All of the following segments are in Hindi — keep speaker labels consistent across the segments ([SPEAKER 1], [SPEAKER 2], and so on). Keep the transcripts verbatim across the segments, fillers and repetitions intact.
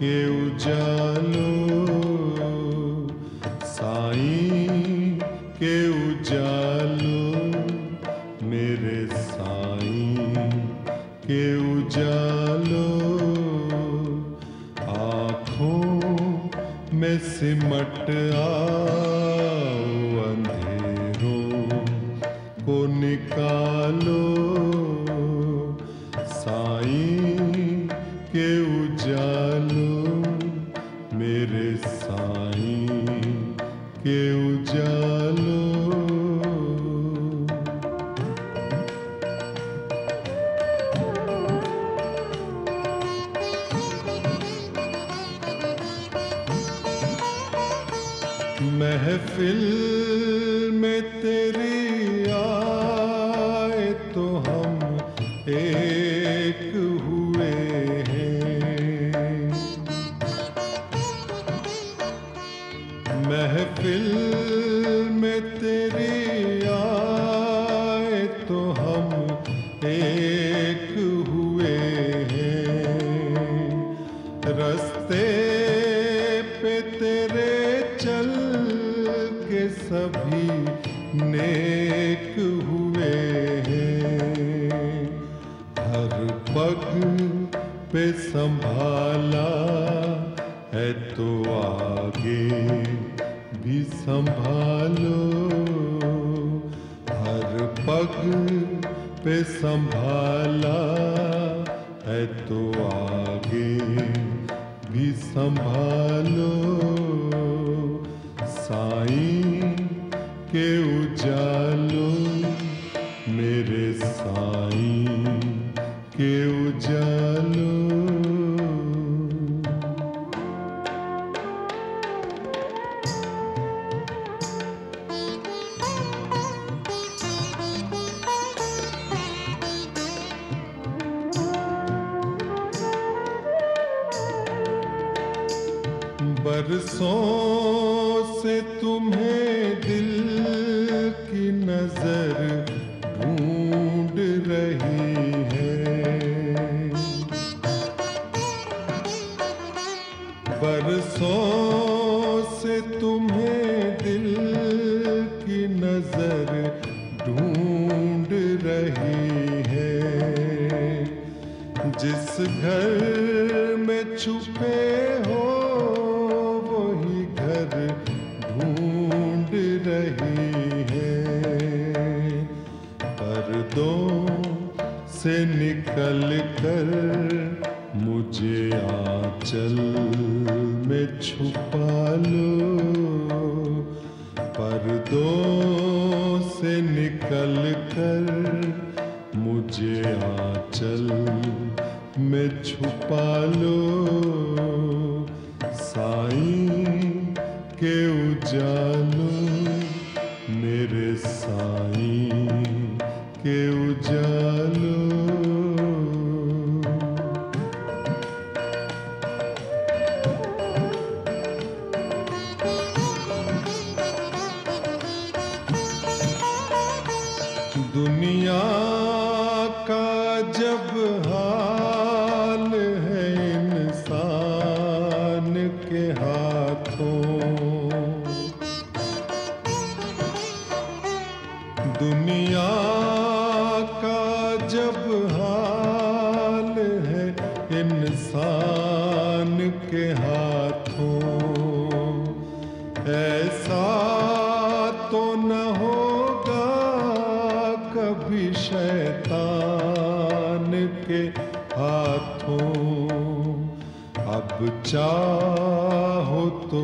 [SPEAKER 1] के उजालो, साईं के उजालो, मेरे साईं के उजालो, आँखों में सिमट आओ, अंधेरों को निकालो, साईं के उजालो, मेरे साईं के उजालो। महफिल में तेरी आए तो हम एक हुए हैं, महफिल में तेरी आए तो हम एक हुए हैं, रास्ते पे तेरे चल के सभी नेक हुए हैं, हर पग पे संभाला है तो आगे भी संभालो, हर पग पे संभाला है तो आगे भी संभालो, साईं के उजालो, मेरे साईं के उजालो। बरसों से तुम्हें दिल की नजर ढूंढ रही है, बरसों से तुम्हें दिल की नजर ढूंढ रही है, जिस घर में छुपे हो वही घर ढूंढ रही है, पर्दों से निकल कर मुझे आंचल में छुपा लो, पर्दों से निकल कर मुझे आंचल में छुपा लो, साईं के उजालो, मेरे साईं के उजालो। दुनिया का जब हाल है इंसान के हाथों, दुनिया का जब हाल है इंसान के हाथों, ऐसा तो न होगा कभी शैतान के हाथों, अब चाहो तो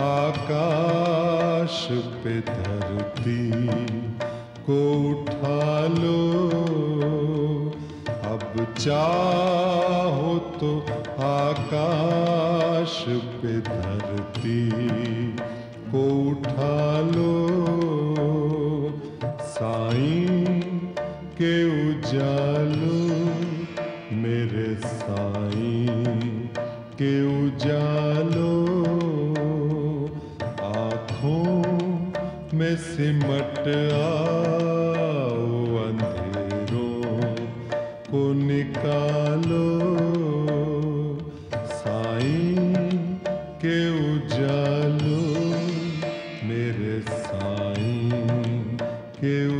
[SPEAKER 1] आकाश पे धरती को उठा लो, अब चाहो तो आकाश पे धरती को उठा लो, साईं के उजालो, मेरे साईं के उजालो, आँखों में सिमट आओ, अंधेरों को निकालो, साईं के उजालो, मेरे साईं के